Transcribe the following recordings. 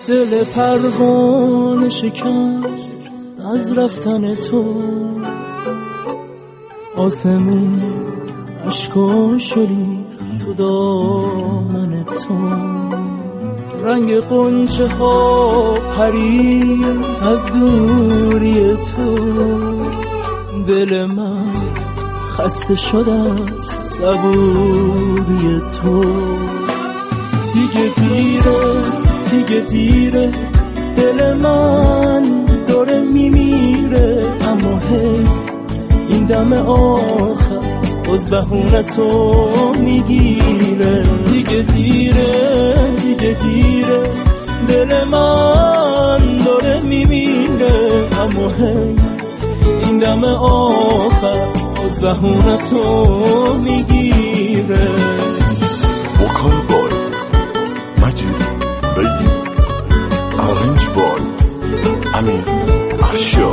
دل پروانه شکست از رفتن تو، آسمون اشکو شریف تو دامن تو، رنگ قنچه ها پرید از دوری تو، دل من خسته شده از صبوری تو. دیگه دیره دل من داره میمیره، اما حیف این دم آخر باز بهونه تو میگیره. دیگه دیره دل من داره میمیره، اما حیف این دم آخر باز بهونه تو میگیره. وکال بای مجید بگی آرنج بای امین اشیا.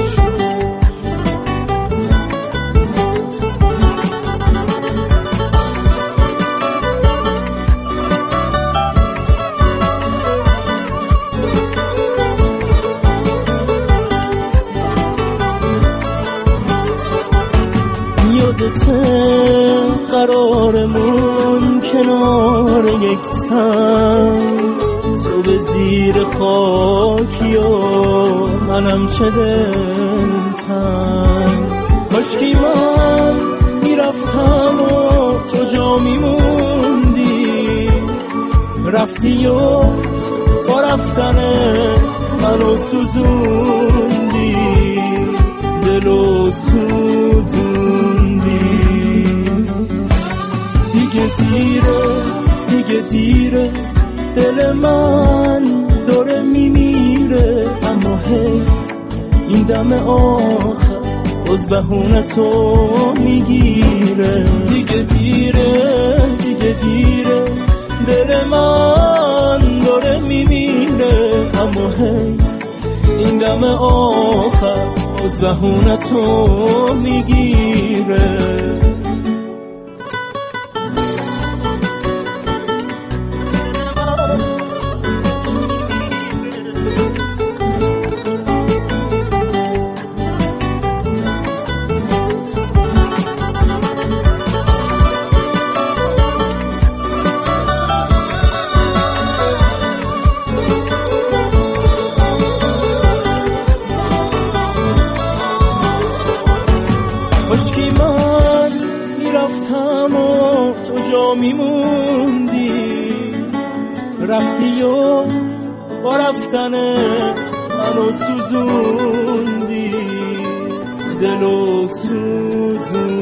قرارمون کنار یک سنگ، تو به زیر خاکی و منم چه دلتنگ. کاشکی من میرفتم و تو جا میموندی، رفتی و با رفتنت منو سوزوندی، دلو سوزوندی. دیگه دیره دل من داره میمیره، اما حیف این دم آخر باز بهونه تو میگیره. دیگه دیره دل من داره میمیره، اما حیف این دم آخر باز بهونه تو میگیره. کاشکی من میرفتم و تو جا میموندی، رفتی و با رفتنت منو سوزوندی، دلو سوزوندی.